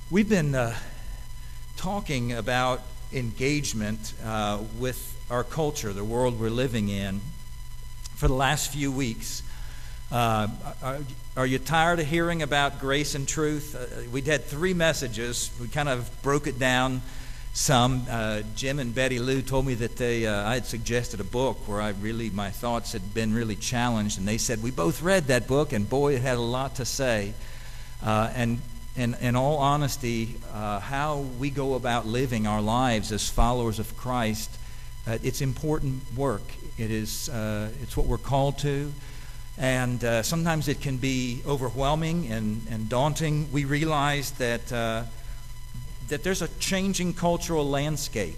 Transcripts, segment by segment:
We've been talking about engagement with our culture, the world we're living in, for the last few weeks. Are you tired of hearing about grace and truth? We'd had 3 messages. We kind of broke it down some. Jim and Betty Lou told me that I had suggested a book where my thoughts had been really challenged, and they said we both read that book, and boy, it had a lot to say. And in all honesty, how we go about living our lives as followers of Christ, it's important work. It's what we're called to. And sometimes it can be overwhelming and daunting. We realize that there's a changing cultural landscape.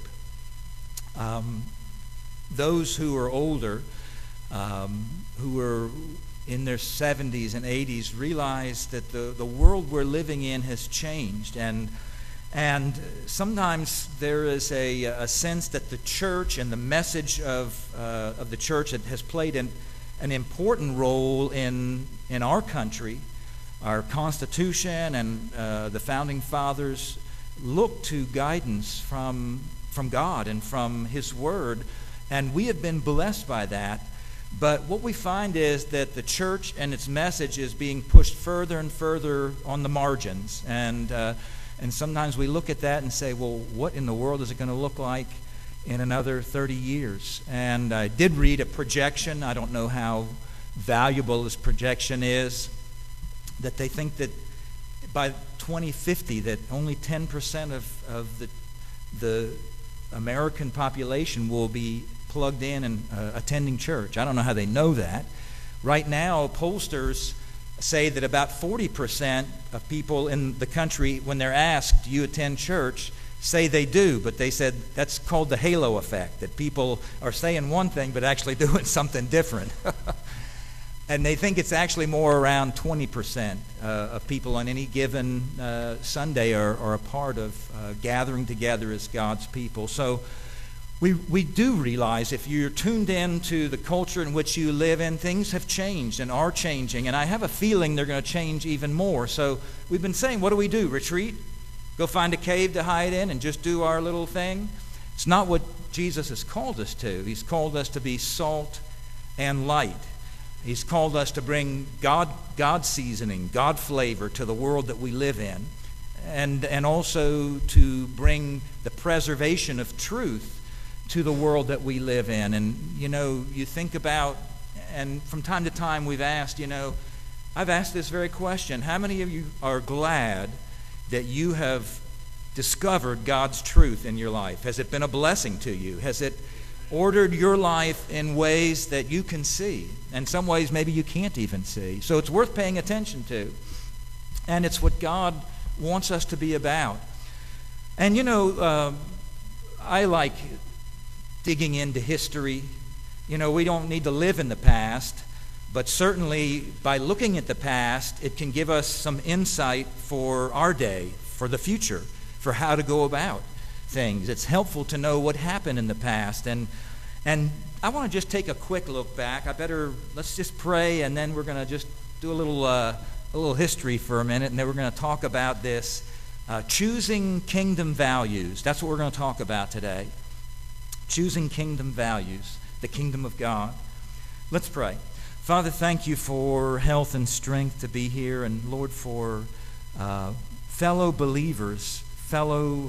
Those who are older, who are in their 70s and 80s, realize that the world we're living in has changed. And sometimes there is a sense that the church and the message of the church has played an important role in our country. Our Constitution and the Founding Fathers look to guidance from God and from His Word, and we have been blessed by that. But what we find is that the church and its message is being pushed further and further on the margins, and sometimes we look at that and say, well, what in the world is it going to look like in another 30 years? And I did read a projection. I don't know how valuable this projection is, that they think that by 2050 that only 10% of the American population will be plugged in and attending church. I don't know how they know that. Right now, pollsters say that about 40% of people in the country, when they're asked, do you attend church, say they do, but they said that's called the halo effect, that people are saying one thing but actually doing something different. And they think it's actually more around 20% of people on any given Sunday are a part of gathering together as God's people. So we do realize, if you're tuned in to the culture in which you live in, things have changed and are changing, and I have a feeling they're going to change even more. So we've been saying, what do? Retreat? Go find a cave to hide in and just do our little thing? It's not what Jesus has called us to. He's called us to be salt and light. He's called us to bring God seasoning, God flavor to the world that we live in, and also to bring the preservation of truth to the world that we live in. And, you think about, and from time to time we've asked, I've asked this very question: how many of you are glad that you have discovered God's truth in your life? Has it been a blessing to you? Has it ordered your life in ways that you can see? And some ways maybe you can't even see. So it's worth paying attention to. And it's what God wants us to be about. And I like digging into history. We don't need to live in the past, but certainly by looking at the past, it can give us some insight for our day, for the future, for how to go about things. It's helpful to know what happened in the past. And I want to just take a quick look back. Let's just pray, and then we're going to just do a little history for a minute, and then we're going to talk about this choosing kingdom values. That's what we're going to talk about today. Choosing kingdom values, the kingdom of God. Let's pray. Father, thank you for health and strength to be here, and Lord, for fellow believers, fellow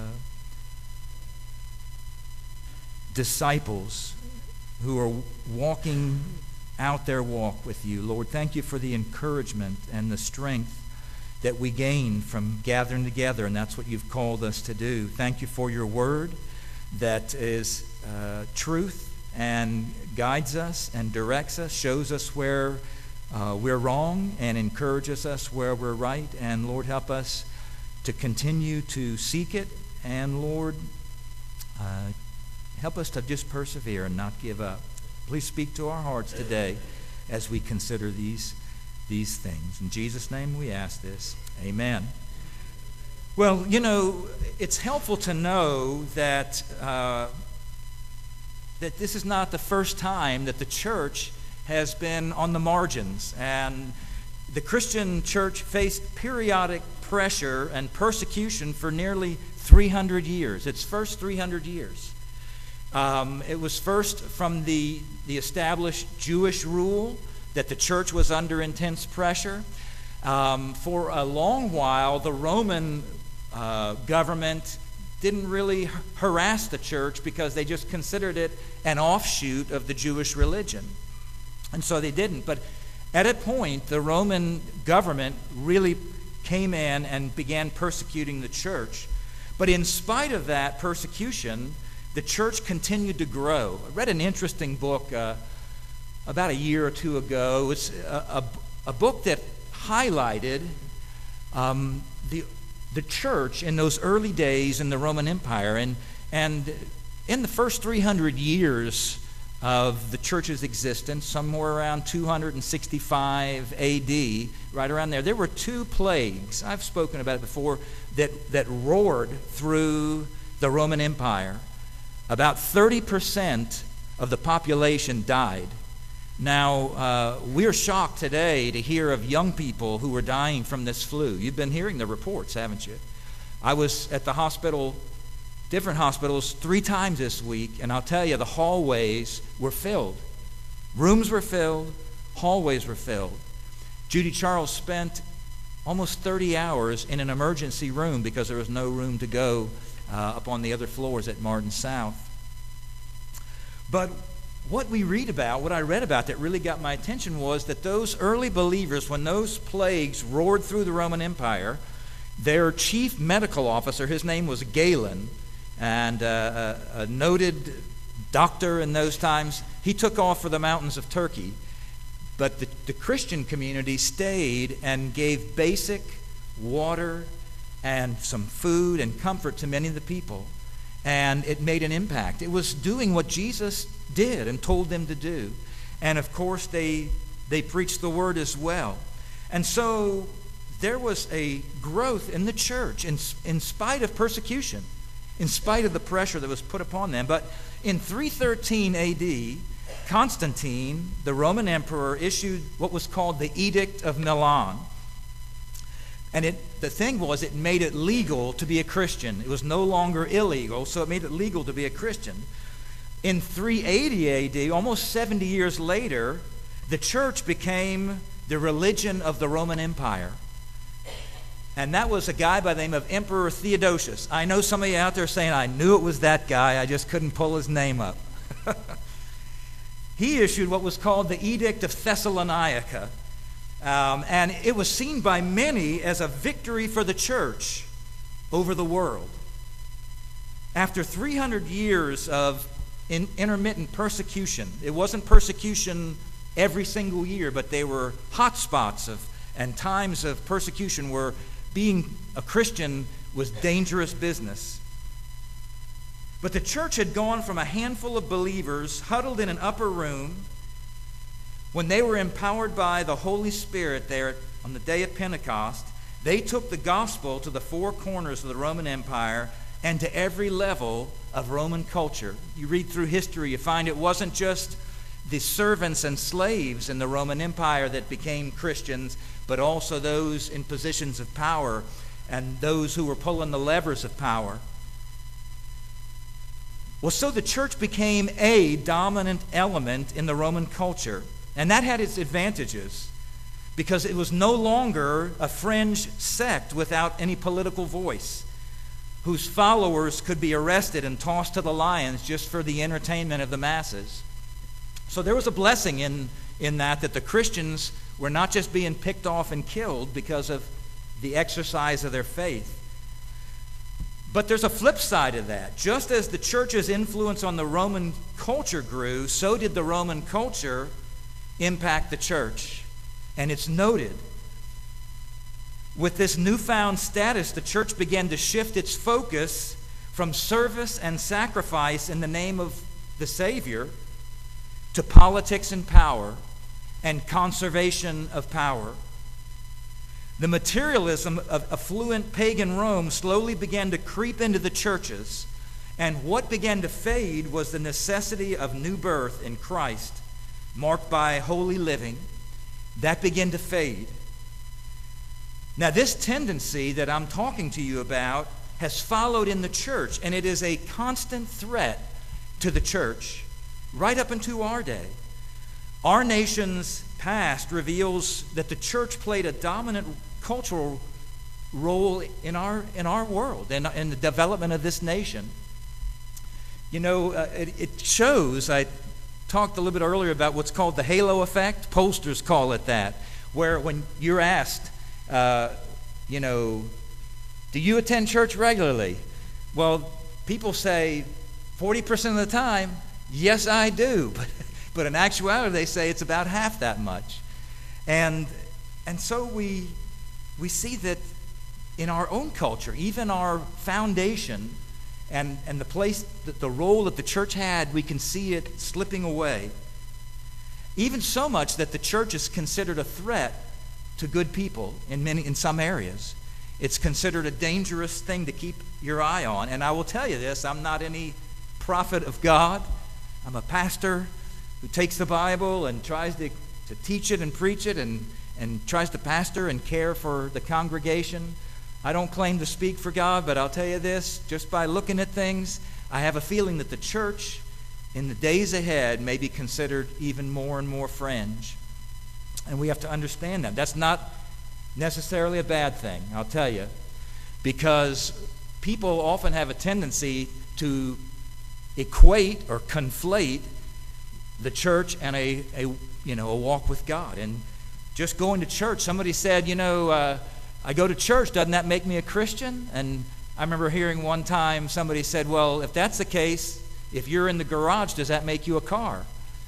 disciples who are walking out their walk with you. Lord, thank you for the encouragement and the strength that we gain from gathering together, and that's what you've called us to do. Thank you for your word that is truth and guides us and directs us, shows us where we're wrong, and encourages us where we're right. And Lord, help us to continue to seek it, and Lord, help us to just persevere and not give up. Please speak to our hearts today as we consider these things. In Jesus' name we ask this. Amen. Well, it's helpful to know that this is not the first time that the church has been on the margins. And the Christian church faced periodic pressure and persecution for nearly 300 years, its first 300 years. It was first from the established Jewish rule that the church was under intense pressure. For a long while, the Roman government didn't really harass the church because they just considered it an offshoot of the Jewish religion. And so they didn't. But at a point, the Roman government really came in and began persecuting the church. But in spite of that persecution, the church continued to grow. I read an interesting book about a year or two ago. It's a book that highlighted the church in those early days in the Roman Empire. And in the first 300 years of the church's existence, somewhere around 265 A.D., right around there were two plagues. I've spoken about it before, that roared through the Roman Empire. About 30% of the population died. Now, we're shocked today to hear of young people who were dying from this flu. You've been hearing the reports, haven't you? I was at the hospital, different hospitals, 3 times this week, and I'll tell you, the hallways were filled. Rooms were filled, hallways were filled. Judy Charles spent almost 30 hours in an emergency room because there was no room to go up on the other floors at Martin South. But what I read about that really got my attention was that those early believers, when those plagues roared through the Roman Empire, their chief medical officer, his name was Galen, and a noted doctor in those times, he took off for the mountains of Turkey. But the Christian community stayed and gave basic water and some food and comfort to many of the people. And it made an impact. It was doing what Jesus did and told them to do. And of course, they preached the word as well. And so there was a growth in the church in spite of persecution, in spite of the pressure that was put upon them. But in 313 A.D., Constantine, the Roman emperor, issued what was called the Edict of Milan. And the thing was, it made it legal to be a Christian. It was no longer illegal, so it made it legal to be a Christian. In 380 A.D., almost 70 years later, the church became the religion of the Roman Empire. And that was a guy by the name of Emperor Theodosius. I know some of you out there saying, I knew it was that guy, I just couldn't pull his name up. He issued what was called the Edict of Thessalonica. And it was seen by many as a victory for the church over the world. After 300 years of intermittent persecution, it wasn't persecution every single year, but they were hot spots and times of persecution where being a Christian was dangerous business. But the church had gone from a handful of believers huddled in an upper room when they were empowered by the Holy Spirit there on the day of Pentecost. They took the gospel to the 4 corners of the Roman Empire and to every level of Roman culture. You read through history, you find it wasn't just the servants and slaves in the Roman Empire that became Christians, but also those in positions of power and those who were pulling the levers of power. Well, so the church became a dominant element in the Roman culture. And that had its advantages because it was no longer a fringe sect without any political voice, whose followers could be arrested and tossed to the lions just for the entertainment of the masses. So there was a blessing in that the Christians were not just being picked off and killed because of the exercise of their faith. But there's a flip side of that. Just as the church's influence on the Roman culture grew, so did the Roman culture impact the church. And it's noted. With this newfound status, the church began to shift its focus from service and sacrifice in the name of the Savior to politics and power and conservation of power. The materialism of affluent pagan Rome slowly began to creep into the churches, and what began to fade was the necessity of new birth in Christ, marked by holy living. That began to fade. Now, this tendency that I'm talking to you about has followed in the church, and it is a constant threat to the church right up into our day. Our nation's past reveals that the church played a dominant cultural role in our world and in the development of this nation. You know, it shows. I talked a little bit earlier about what's called the halo effect. Pollsters call it that, where when you're asked, you know, do you attend church regularly? Well, people say 40% of the time, yes, I do. But in actuality, they say it's about half that much. And so we see that in our own culture, even our foundation and the place, the role that the church had, we can see it slipping away. Even so much that the church is considered a threat to good people in some areas. It's considered a dangerous thing to keep your eye on. And I will tell you this, I'm not any prophet of God. I'm a pastor who takes the Bible and tries to teach it and preach it and tries to pastor and care for the congregation. I don't claim to speak for God, but I'll tell you this, just by looking at things, I have a feeling that the church in the days ahead may be considered even more and more fringe. And we have to understand that. That's not necessarily a bad thing, I'll tell you, because people often have a tendency to equate or conflate the church and a walk with God. And just going to church, somebody said, I go to church, doesn't that make me a Christian? And I remember hearing one time somebody said, well, if that's the case, if you're in the garage, does that make you a car?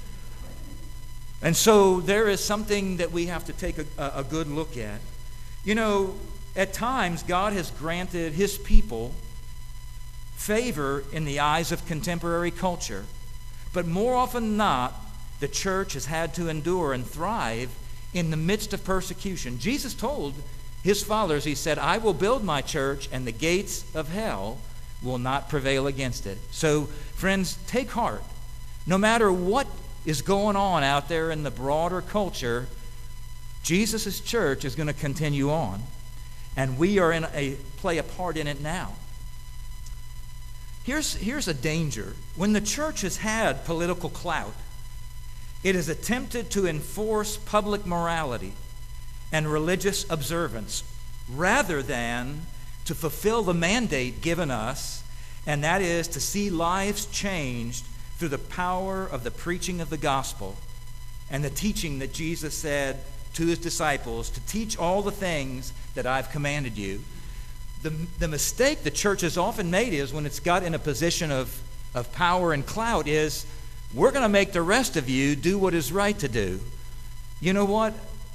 And so there is something that we have to take a good look at. You know, at times God has granted His people favor in the eyes of contemporary culture. But more often than not, the church has had to endure and thrive in the midst of persecution. Jesus told His followers, He said, I will build my church and the gates of hell will not prevail against it. So, friends, take heart. No matter what is going on out there in the broader culture, Jesus' church is going to continue on. And we are play a part in it now. Here's a danger. When the church has had political clout, it has attempted to enforce public morality and religious observance rather than to fulfill the mandate given us, and that is to see lives changed through the power of the preaching of the gospel and the teaching that Jesus said to His disciples, to teach all the things that I've commanded you. The mistake the church has often made is when it's got in a position of power and clout is, we're going to make the rest of you do what is right to do. You know what?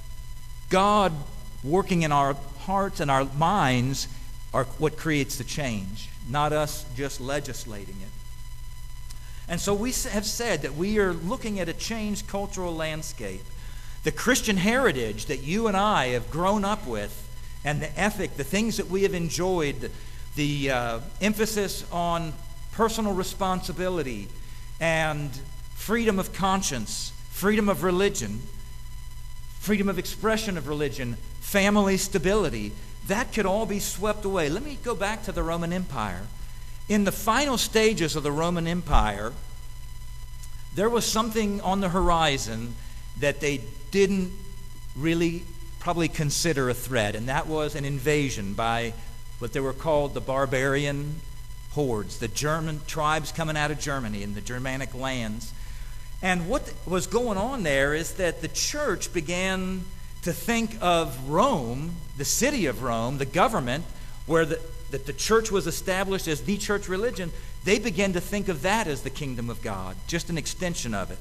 God working in our hearts and our minds are what creates the change, not us just legislating it. And so we have said that we are looking at a changed cultural landscape. The Christian heritage that you and I have grown up with, and the ethic, the things that we have enjoyed, the emphasis on personal responsibility and freedom of conscience, freedom of religion, freedom of expression of religion, family stability, that could all be swept away. Let me go back to the Roman Empire. In the final stages of the Roman Empire, there was something on the horizon that they didn't really probably consider a threat, and that was an invasion by what they were called the barbarian hordes, the German tribes coming out of Germany and the Germanic lands. And what was going on there is that the church began to think of Rome, the city of Rome, the government, where that the church was established as the church religion. They began to think of that as the kingdom of God, just an extension of it.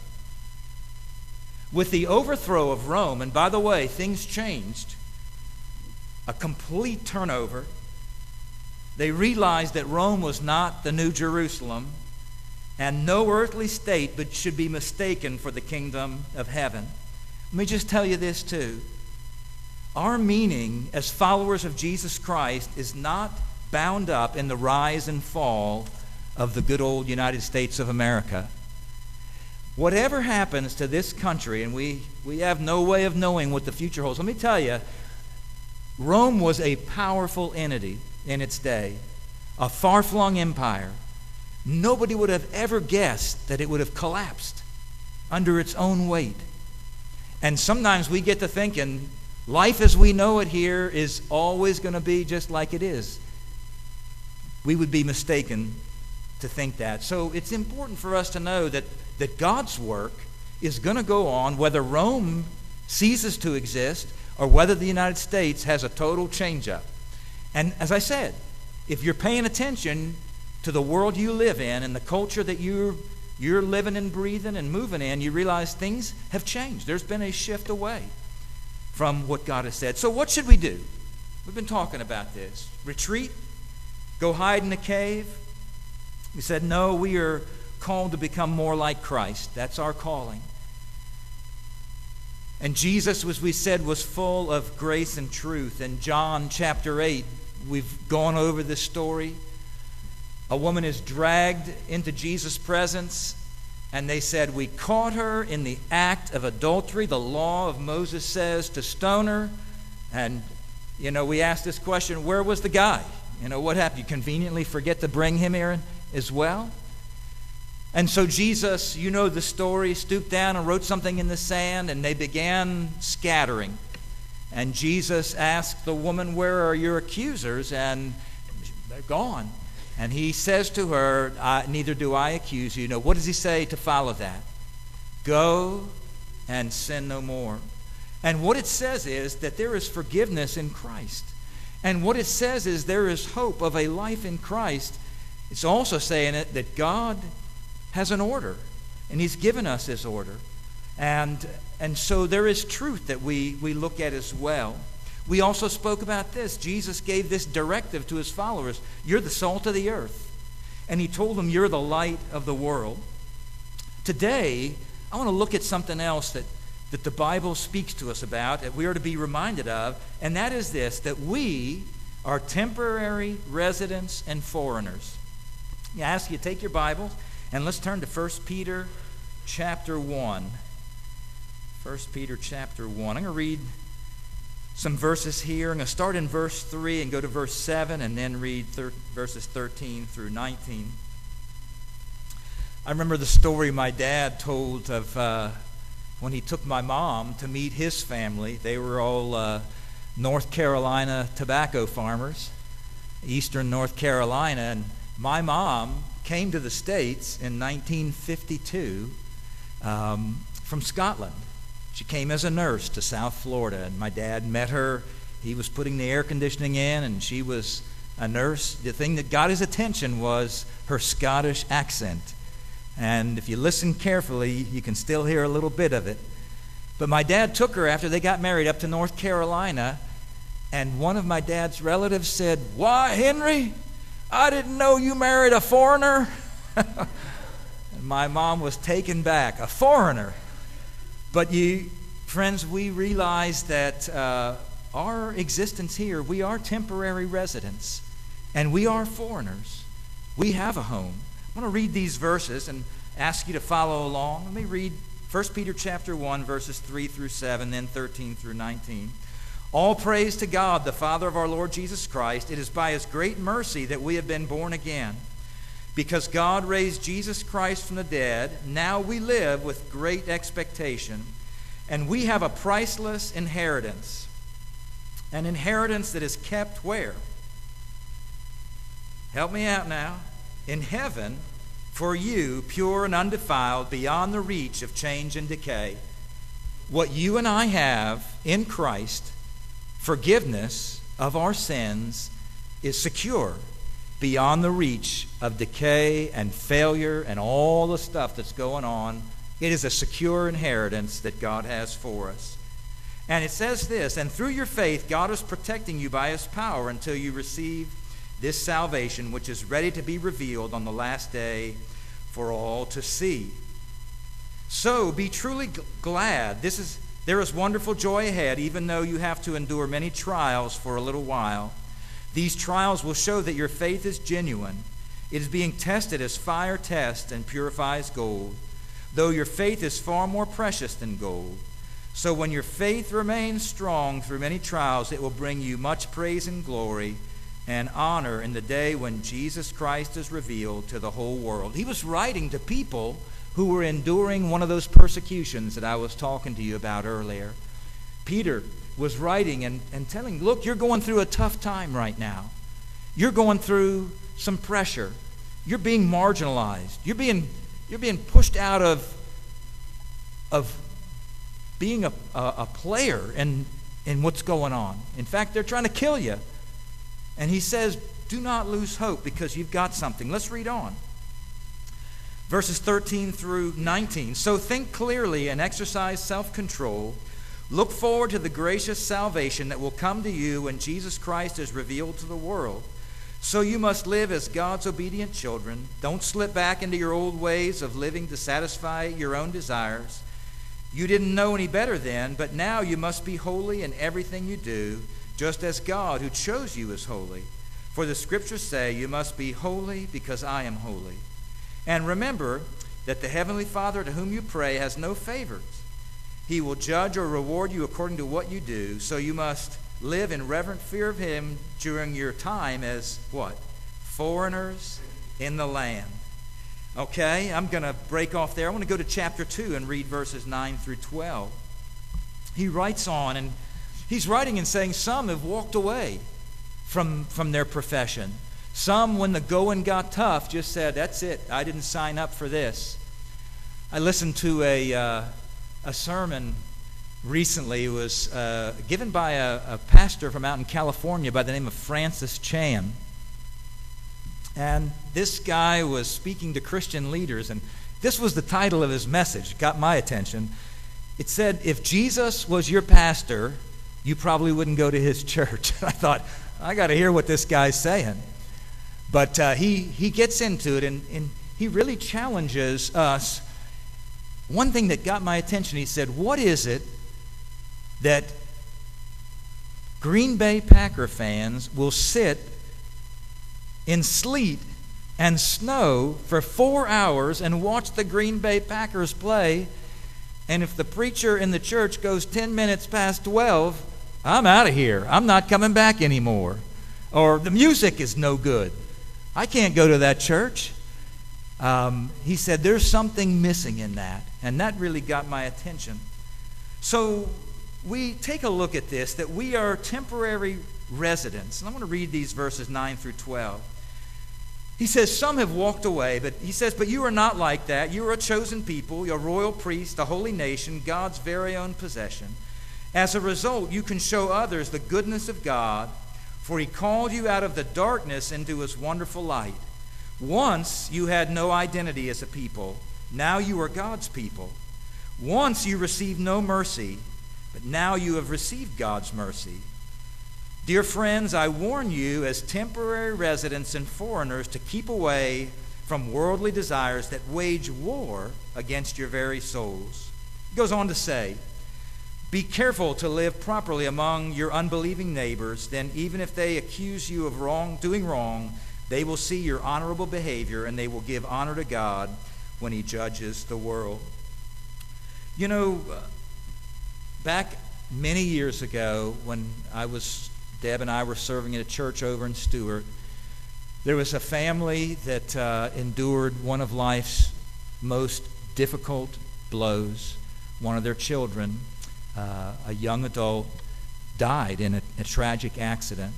With the overthrow of Rome, and by the way, things changed, a complete turnover. They realized that Rome was not the New Jerusalem, and no earthly state but should be mistaken for the kingdom of heaven. Let me just tell you this too. Our meaning as followers of Jesus Christ is not bound up in the rise and fall of the good old United States of America. Whatever happens to this country, and we have no way of knowing what the future holds, let me tell you, Rome was a powerful entity in its day, a far-flung empire. Nobody would have ever guessed that it would have collapsed under its own weight. And sometimes we get to thinking, life as we know it here is always going to be just like it is. We would be mistaken to think that. So it's important for us to know that God's work is going to go on whether Rome ceases to exist or whether the United States has a total change-up. And as I said, if you're paying attention to the world you live in and the culture that you're living and breathing and moving in, you realize things have changed. There's been a shift away from what God has said. So what should we do? We've been talking about this. Retreat? Go hide in a cave? We said, no, we are called to become more like Christ. That's our calling. And Jesus, as we said, was full of grace and truth. In John chapter 8, we've gone over this story. A woman is dragged into Jesus' presence, and they said, we caught her in the act of adultery. The law of Moses says to stone her. And, we asked this question, where was the guy? What happened? You conveniently forget to bring him here as well? And so Jesus, you know the story, stooped down and wrote something in the sand, and they began scattering. And Jesus asked the woman, where are your accusers? And they're gone. And he says to her, neither do I accuse you. What does he say to follow that? Go and sin no more. And what it says is that there is forgiveness in Christ. And what it says is there is hope of a life in Christ. It's also saying that God has an order, and he's given us his order. And so there is truth that we look at as well. We also spoke about this. Jesus gave this directive to his followers. You're the salt of the earth. And he told them, you're the light of the world. Today, I want to look at something else that the Bible speaks to us about, that we are to be reminded of, and that is this, that we are temporary residents and foreigners. I ask you to take your Bibles, and let's turn to 1 Peter chapter 1. 1 Peter chapter 1. I'm going to read some verses here. I'm going to start in verse 3 and go to verse 7 and then read verses 13 through 19. I remember the story my dad told of when he took my mom to meet his family. They were all North Carolina tobacco farmers, eastern North Carolina, and my mom came to the States in 1952 from Scotland. She came as a nurse to South Florida, and my dad met her. He was putting the air conditioning in, and she was a nurse. The thing that got his attention was her Scottish accent. And if you listen carefully, you can still hear a little bit of it. But my dad took her after they got married up to North Carolina, and one of my dad's relatives said, "Why, Henry, I didn't know you married a foreigner." And my mom was taken back. A foreigner. But friends, we realize that our existence here, we are temporary residents, and we are foreigners. We have a home. I want to read these verses and ask you to follow along. Let me read 1 Peter chapter 1, verses 3 through 7, then 13 through 19. All praise to God, the Father of our Lord Jesus Christ. It is by his great mercy that we have been born again. Because God raised Jesus Christ from the dead, now we live with great expectation, and we have a priceless inheritance. An inheritance that is kept where? Help me out now. In heaven, for you, pure and undefiled, beyond the reach of change and decay. What you and I have in Christ, forgiveness of our sins, is secure beyond the reach of decay and failure and all the stuff that's going on. It is a secure inheritance that God has for us. And it says this, and through your faith, God is protecting you by his power until you receive this salvation, which is ready to be revealed on the last day for all to see. So be truly glad. There is wonderful joy ahead, even though you have to endure many trials for a little while. These trials will show that your faith is genuine. It is being tested as fire tests and purifies gold. Though your faith is far more precious than gold, So when your faith remains strong through many trials, it will bring you much praise and glory and honor in the day when Jesus Christ is revealed to the whole world. He was writing to people who were enduring one of those persecutions that I was talking to you about earlier. Peter was writing and telling, look, you're going through a tough time right now. You're going through some pressure. You're being marginalized. You're being pushed out of being a player in what's going on. In fact, they're trying to kill you. And he says, do not lose hope because you've got something. Let's read on. Verses 13 through 19. So think clearly and exercise self-control. Look forward to the gracious salvation that will come to you when Jesus Christ is revealed to the world. So you must live as God's obedient children. Don't slip back into your old ways of living to satisfy your own desires. You didn't know any better then, but now you must be holy in everything you do, just as God who chose you is holy. For the Scriptures say, you must be holy because I am holy. And remember that the Heavenly Father to whom you pray has no favors. He will judge or reward you according to what you do, so you must live in reverent fear of Him during your time as what? Foreigners in the land. Okay, I'm going to break off there. I want to go to chapter 2 and read verses 9 through 12. He writes on, and he's writing and saying some have walked away from their profession. Some, when the going got tough, just said, that's it, I didn't sign up for this. I listened to a sermon recently. It was given by a pastor from out in California by the name of Francis Chan. And this guy was speaking to Christian leaders, and this was the title of his message. It got my attention. It said, if Jesus was your pastor, you probably wouldn't go to his church. I thought, I got to hear what this guy's saying. But he gets into it, and he really challenges us. One thing that got my attention, he said, what is it that Green Bay Packer fans will sit in sleet and snow for 4 hours and watch the Green Bay Packers play, and if the preacher in the church goes 10 minutes past 12, I'm out of here. I'm not coming back anymore. Or the music is no good. I can't go to that church. He said there's something missing in that, and that really got my attention. So we take a look at this, that we are temporary residents. And I want to read these verses 9 through 12. He says, some have walked away, but he says, but you are not like that. You are a chosen people, a royal priest, a holy nation, God's very own possession. As a result, you can show others the goodness of God, for He called you out of the darkness into His wonderful light. Once you had no identity as a people. Now you are God's people. Once you received no mercy, but now you have received God's mercy. Dear friends, I warn you as temporary residents and foreigners to keep away from worldly desires that wage war against your very souls. He goes on to say, be careful to live properly among your unbelieving neighbors. Then even if they accuse you of doing wrong, they will see your honorable behavior and they will give honor to God when He judges the world. You know, back many years ago when Deb and I were serving in a church over in Stewart, there was a family that endured one of life's most difficult blows. One of their children, a young adult, died in a tragic accident.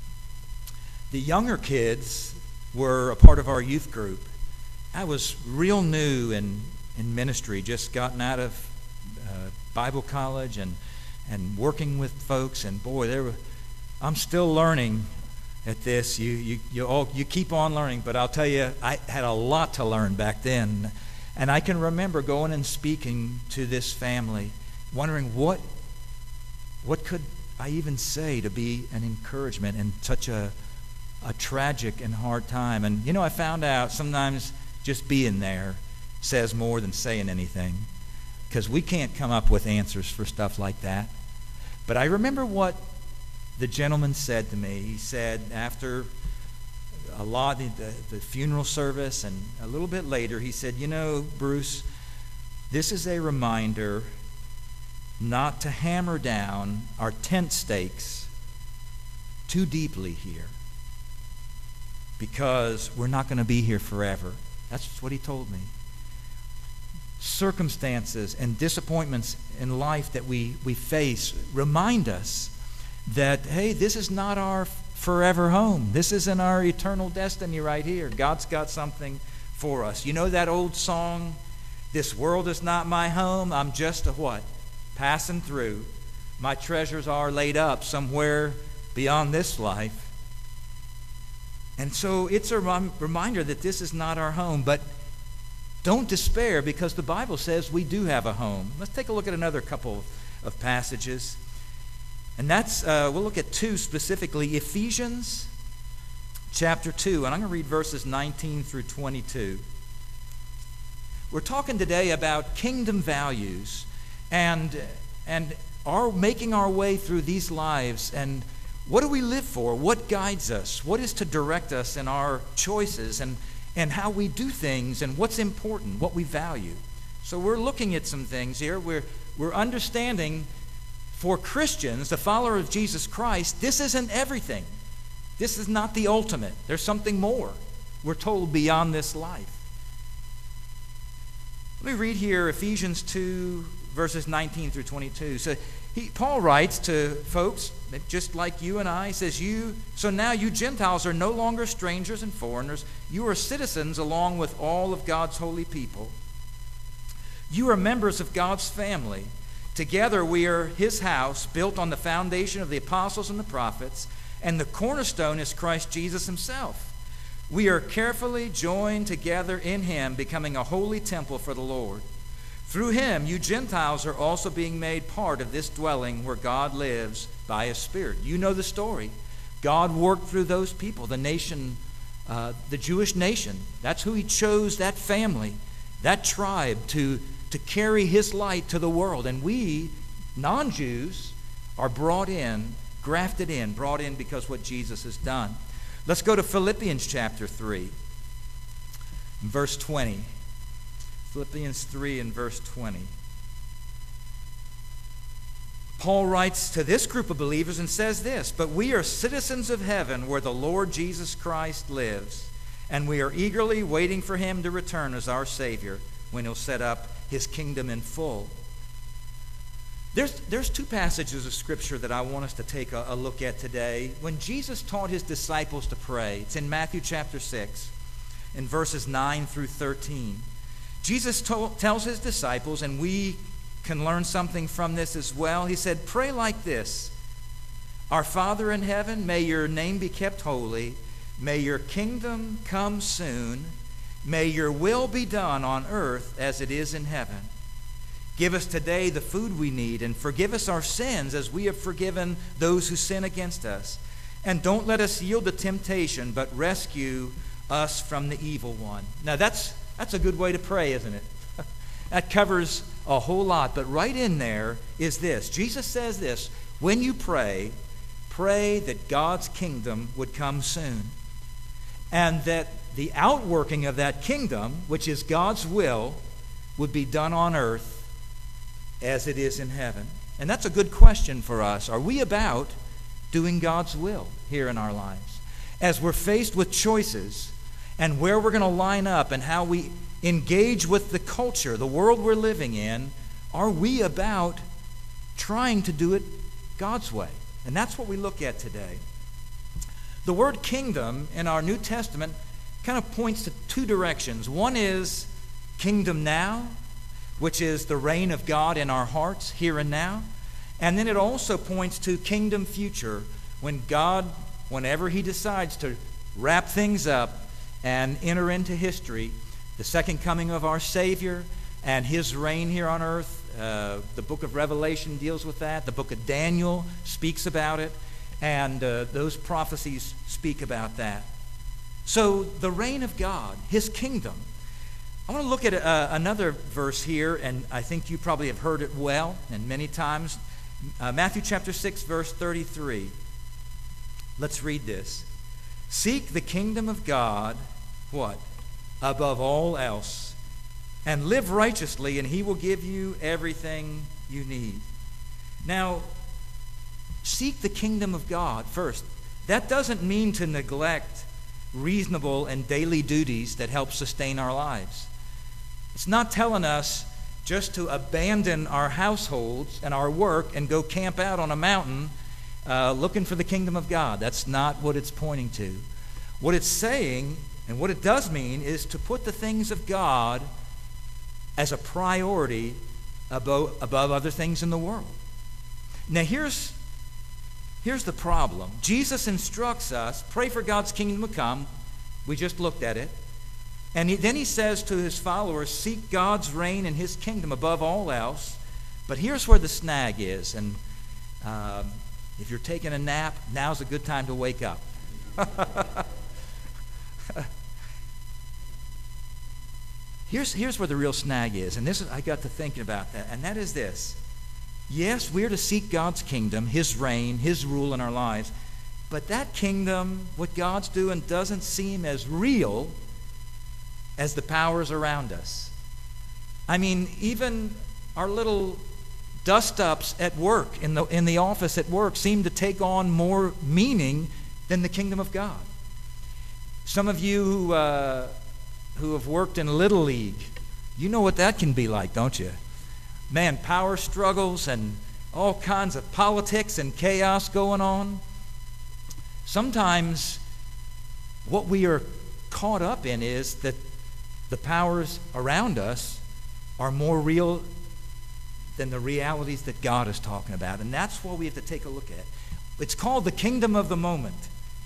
The younger kids were a part of our youth group. I was real new in ministry, just gotten out of Bible college and working with folks, and boy, I'm still learning at this. You keep on learning, but I'll tell you, I had a lot to learn back then. And I can remember going and speaking to this family, wondering what could I even say to be an encouragement in such a tragic and hard time. And you know, I found out sometimes just being there says more than saying anything, because we can't come up with answers for stuff like that. But I remember what the gentleman said to me. He said after the funeral service and a little bit later, he said, you know, Bruce, this is a reminder not to hammer down our tent stakes too deeply here, because we're not going to be here forever. That's what he told me. Circumstances and disappointments in life that we face remind us that, hey, this is not our forever home. This isn't our eternal destiny right here. God's got something for us. You know that old song, "This world is not my home. I'm just a what? Passing through. My treasures are laid up somewhere beyond this life." And so it's a reminder that this is not our home. But don't despair, because the Bible says we do have a home. Let's take a look at another couple of passages. And that's, we'll look at two specifically. Ephesians chapter 2. And I'm going to read verses 19 through 22. We're talking today about kingdom values and are making our way through these lives. And what do we live for? What guides us? What is to direct us in our choices and how we do things and what's important, what we value? So we're looking at some things here. We're understanding, for Christians, the follower of Jesus Christ, this isn't everything. This is not the ultimate. There's something more, we're told, beyond this life. Let me read here Ephesians 2, verses 19 through 22. So Paul writes to folks just like you and I. He says, so now you Gentiles are no longer strangers and foreigners. You are citizens along with all of God's holy people. You are members of God's family. Together we are his house, built on the foundation of the apostles and the prophets, and the cornerstone is Christ Jesus himself. We are carefully joined together in him, becoming a holy temple for the Lord. Through him, you Gentiles are also being made part of this dwelling where God lives by his Spirit. You know the story. God worked through those people, the nation, the Jewish nation. That's who he chose, that family, that tribe, to carry his light to the world. And we, non-Jews, are brought in, grafted in, brought in because what Jesus has done. Let's go to Philippians chapter 3, verse 20. Philippians 3 and verse 20. Paul writes to this group of believers and says this, "But we are citizens of heaven where the Lord Jesus Christ lives, and we are eagerly waiting for him to return as our Savior when he'll set up his kingdom in full." There's two passages of Scripture that I want us to take a look at today. When Jesus taught his disciples to pray, it's in Matthew chapter 6, in verses 9 through 13. Jesus tells his disciples, and we can learn something from this as well. He said, "Pray like this: Our Father in heaven, may your name be kept holy. May your kingdom come soon. May your will be done on earth as it is in heaven. Give us today the food we need, and forgive us our sins as we have forgiven those who sin against us. And don't let us yield to temptation, but rescue us from the evil one." Now that's a good way to pray, isn't it? That covers a whole lot. But right in there is this. Jesus says this: when you pray, pray that God's kingdom would come soon, and that the outworking of that kingdom, which is God's will, would be done on earth as it is in heaven. And that's a good question for us. Are we about doing God's will here in our lives? As we're faced with choices and where we're going to line up and how we engage with the culture, the world we're living in, are we about trying to do it God's way? And that's what we look at today. The word kingdom in our New Testament kind of points to two directions. One is kingdom now, which is the reign of God in our hearts here and now. And then it also points to kingdom future, when God, whenever he decides to wrap things up and enter into history, the second coming of our Savior and his reign here on earth. The book of Revelation deals with that. The book of Daniel speaks about it. And those prophecies speak about that. So the reign of God, his kingdom. I want to look at another verse here, and I think you probably have heard it well and many times. Matthew chapter 6, verse 33. Let's read this. "Seek the kingdom of God," what? "Above all else, and live righteously, and he will give you everything you need." Now, seek the kingdom of God first. That doesn't mean to neglect reasonable and daily duties that help sustain our lives. It's not telling us just to abandon our households and our work and go camp out on a mountain looking for the kingdom of God. That's not what it's pointing to. What it's saying, and what it does mean, is to put the things of God as a priority above other things in the world. Now here's the problem. Jesus instructs us, pray for God's kingdom to come. We just looked at it. And then he says to his followers, seek God's reign and his kingdom above all else. But here's where the snag is. And if you're taking a nap, now's a good time to wake up. Here's where the real snag is. And I got to thinking about that. And that is this. Yes, we're to seek God's kingdom, his reign, his rule in our lives. But that kingdom, what God's doing, doesn't seem as real as the powers around us. I mean, even our little dust-ups at work, in the office at work, seem to take on more meaning than the kingdom of God. Some of you who have worked in Little League, you know what that can be like, don't you? Man, power struggles and all kinds of politics and chaos going on. Sometimes what we are caught up in is that the powers around us are more real than the realities that God is talking about. And that's what we have to take a look at. It's called the kingdom of the moment.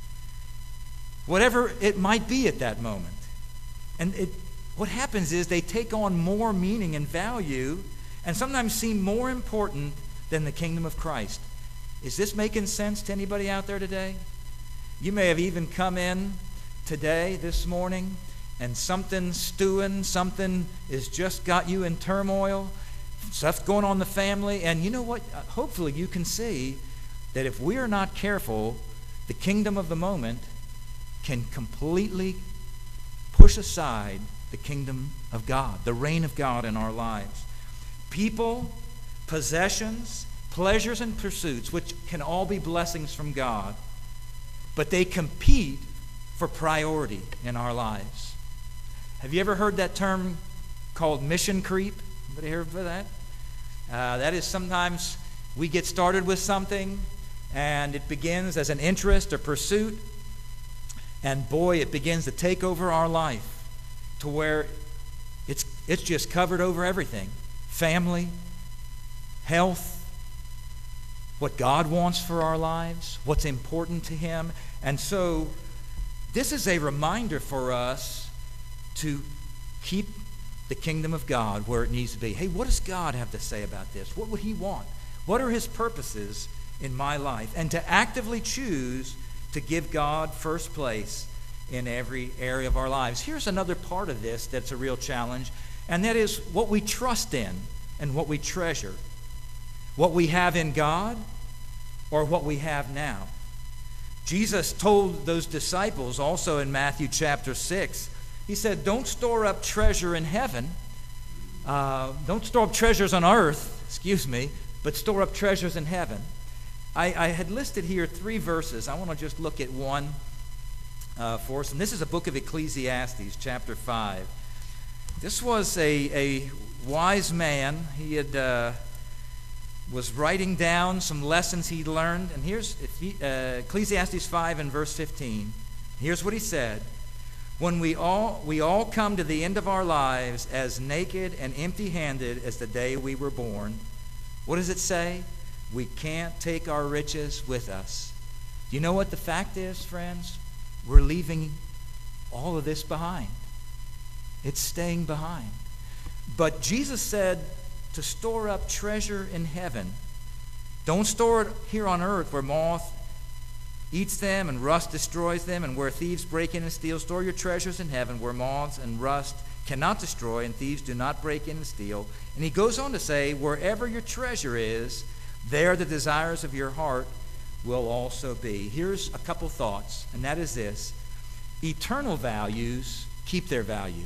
Whatever it might be at that moment. And what happens is they take on more meaning and value and sometimes seem more important than the kingdom of Christ. Is this making sense to anybody out there today? You may have even come in today, this morning, and something's stewing, something has just got you in turmoil, stuff going on in the family, and you know what? Hopefully you can see that if we are not careful, the kingdom of the moment can completely push aside the kingdom of God, the reign of God in our lives. People, possessions, pleasures, and pursuits, which can all be blessings from God, but they compete for priority in our lives. Have you ever heard that term called mission creep? Anybody heard of that? That is, sometimes we get started with something and it begins as an interest or pursuit, and boy, it begins to take over our life to where it's just covered over everything. Family, health, what God wants for our lives, what's important to him. And so this is a reminder for us to keep the kingdom of God where it needs to be. Hey, what does God have to say about this? What would he want? What are his purposes in my life? And to actively choose to give God first place in every area of our lives. Here's another part of this that's a real challenge, and that is what we trust in and what we treasure. What we have in God or what we have now. Jesus told those disciples also in Matthew chapter 6, he said, don't store up treasure in heaven. Don't store up treasures on earth, but store up treasures in heaven. I had listed here 3 verses. I want to just look at one for us. And this is a book of Ecclesiastes, chapter 5. This was a wise man. He had was writing down some lessons he'd learned. And here's Ecclesiastes 5 and verse 15. Here's what he said. When we all come to the end of our lives as naked and empty-handed as the day we were born, what does it say? We can't take our riches with us. Do you know what the fact is, friends? We're leaving all of this behind. It's staying behind. But Jesus said to store up treasure in heaven. Don't store it here on earth where moth eats them and rust destroys them and where thieves break in and steal. Store your treasures in heaven where moths and rust cannot destroy and thieves do not break in and steal. And he goes on to say, wherever your treasure is, there the desires of your heart will also be. Here's a couple thoughts, and that is this. Eternal values keep their value.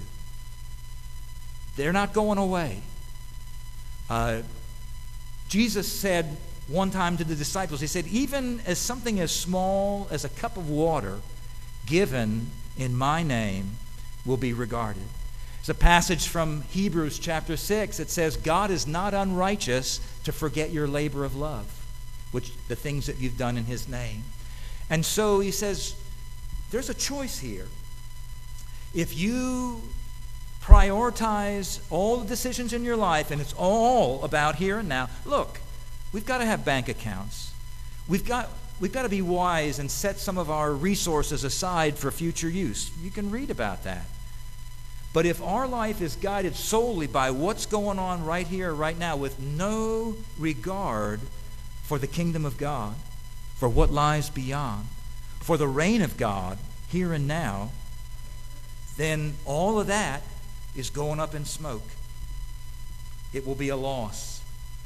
They're not going away. Jesus said one time to the disciples. He said, even as something as small as a cup of water given in my name will be regarded. It's a passage from Hebrews chapter 6. It says, God is not unrighteous to forget your labor of love, which the things that you've done in his name. And so he says, there's a choice here. If you prioritize all the decisions in your life, and it's all about here and now. Look, we've got to have bank accounts. We've got to be wise and set some of our resources aside for future use. You can read about that. But if our life is guided solely by what's going on right here, right now, with no regard for the kingdom of God, for what lies beyond, for the reign of God here and now, then all of that is going up in smoke. It will be a loss.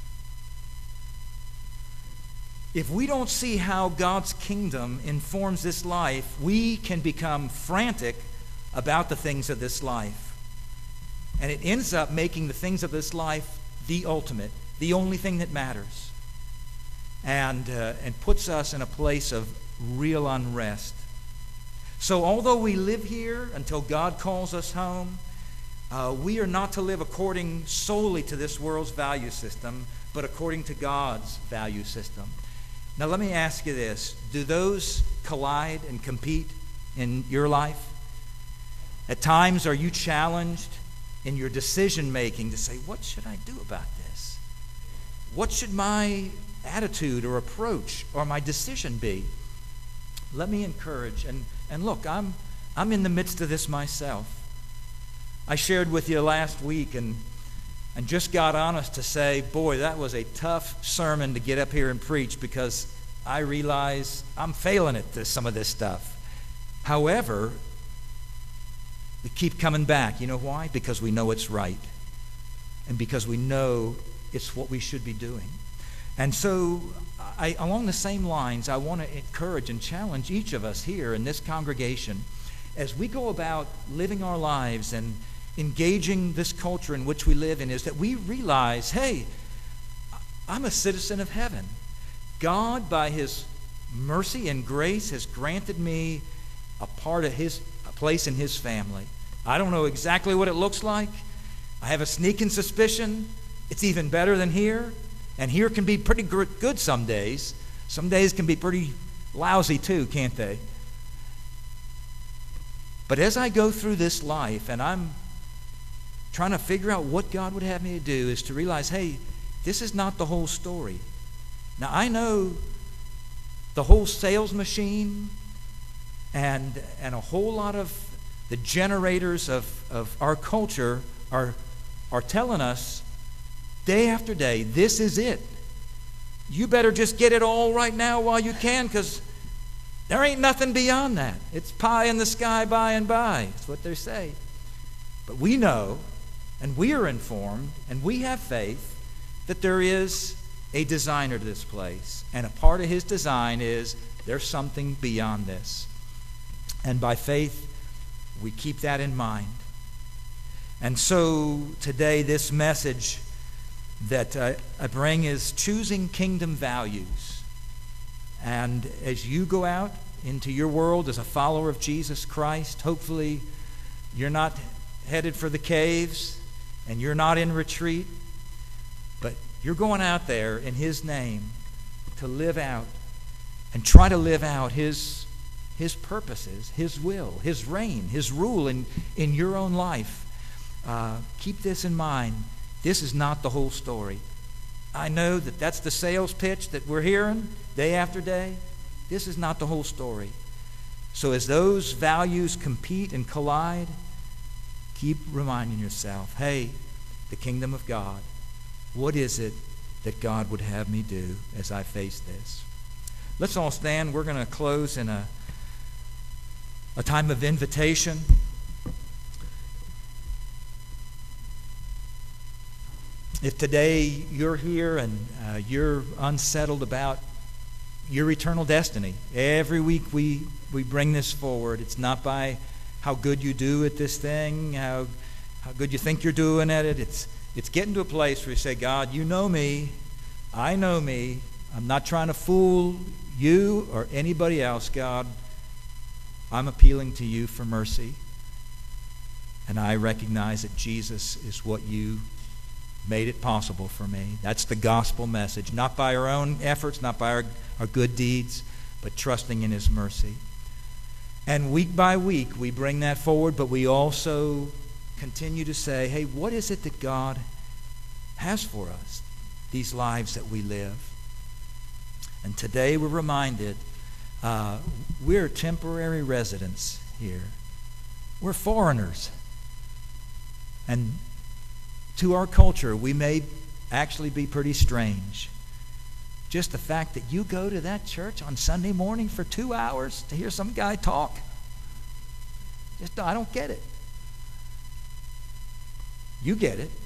If we don't see how God's kingdom informs this life, we can become frantic about the things of this life. And it ends up making the things of this life the ultimate, the only thing that matters, and puts us in a place of real unrest. So although we live here until God calls us home, we are not to live according solely to this world's value system, but according to God's value system. Now let me ask you this. Do those collide and compete in your life? At times, are you challenged in your decision making to say, what should I do about this? What should my attitude or approach or my decision be? Let me encourage, and look, I'm in the midst of this myself. I shared with you last week and just got honest to say, boy, that was a tough sermon to get up here and preach, because I realize I'm failing at some of this stuff. However, we keep coming back. You know why? Because we know it's right. And because we know it's what we should be doing. And so, along the same lines, I want to encourage and challenge each of us here in this congregation as we go about living our lives and engaging this culture in which we live in, is that we realize, hey, I'm a citizen of heaven. God, by his mercy and grace, has granted me a place in his family. I don't know exactly what it looks like. I have a sneaking suspicion it's even better than here. And here can be pretty good some days. Some days can be pretty lousy too, can't they? But as I go through this life and I'm trying to figure out what God would have me to do, is to realize, hey, this is not the whole story. Now, I know the whole sales machine and a whole lot of the generators of our culture are telling us day after day, this is it. You better just get it all right now while you can, because there ain't nothing beyond that. It's pie in the sky by and by. That's what they say. But we know, and we are informed, and we have faith that there is a designer to this place. And a part of his design is there's something beyond this. And by faith, we keep that in mind. And so today, this message that I bring is choosing kingdom values. And as you go out into your world as a follower of Jesus Christ, hopefully you're not headed for the caves and you're not in retreat, but you're going out there in his name to live out and try to live out his purposes, his will, his reign, his rule in your own life. Keep this in mind. This is not the whole story. I know that that's the sales pitch that we're hearing day after day. This is not the whole story. So as those values compete and collide, keep reminding yourself, hey, the kingdom of God, what is it that God would have me do as I face this? Let's all stand. We're going to close in a time of invitation. If today you're here and you're unsettled about your eternal destiny, every week we bring this forward. It's not by how good you do at this thing, how good you think you're doing at it. It's getting to a place where you say, God, you know me, I know me, I'm not trying to fool you or anybody else, God. I'm appealing to you for mercy. And I recognize that Jesus is what you made it possible for me. That's the gospel message. Not by our own efforts, not by our good deeds, but trusting in his mercy. And week by week we bring that forward, but we also continue to say, hey, what is it that God has for us, these lives that we live? And today we're reminded we're temporary residents here. We're foreigners. And to our culture, we may actually be pretty strange. Just the fact that you go to that church on Sunday morning for 2 hours to hear some guy talk, I don't get it. You get it.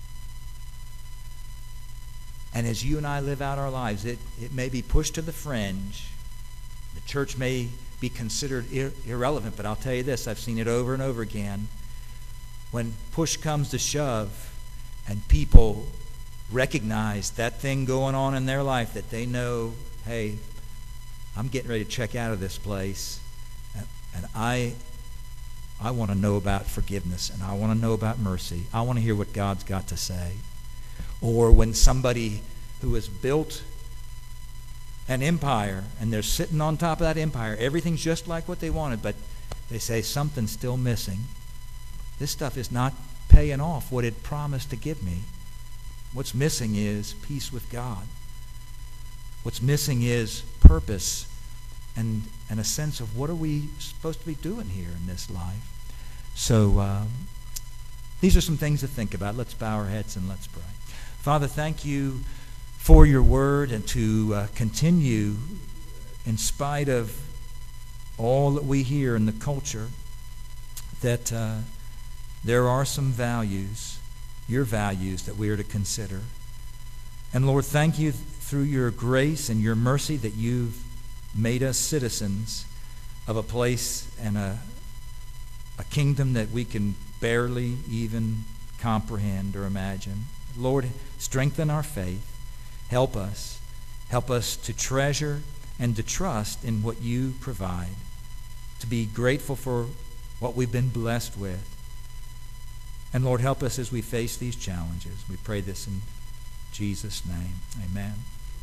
And as you and I live out our lives, it may be pushed to the fringe. The church may be considered irrelevant, but I'll tell you this, I've seen it over and over again. When push comes to shove and people recognize that thing going on in their life that they know, hey, I'm getting ready to check out of this place, and I want to know about forgiveness, and I want to know about mercy. I want to hear what God's got to say. Or when somebody who has built an empire and they're sitting on top of that empire, everything's just like what they wanted, but they say something's still missing. This stuff is not paying off what it promised to give me. What's missing is peace with God. What's missing is purpose and a sense of what are we supposed to be doing here in this life. So these are some things to think about. Let's bow our heads and let's pray. Father, thank you for your word, and to continue in spite of all that we hear in the culture, that there are some values, your values, that we are to consider. And Lord, thank you through your grace and your mercy that you've made us citizens of a place and a kingdom that we can barely even comprehend or imagine. Lord, strengthen our faith. Help us. Help us to treasure and to trust in what you provide, to be grateful for what we've been blessed with. And Lord, help us as we face these challenges. We pray this in Jesus' name. Amen.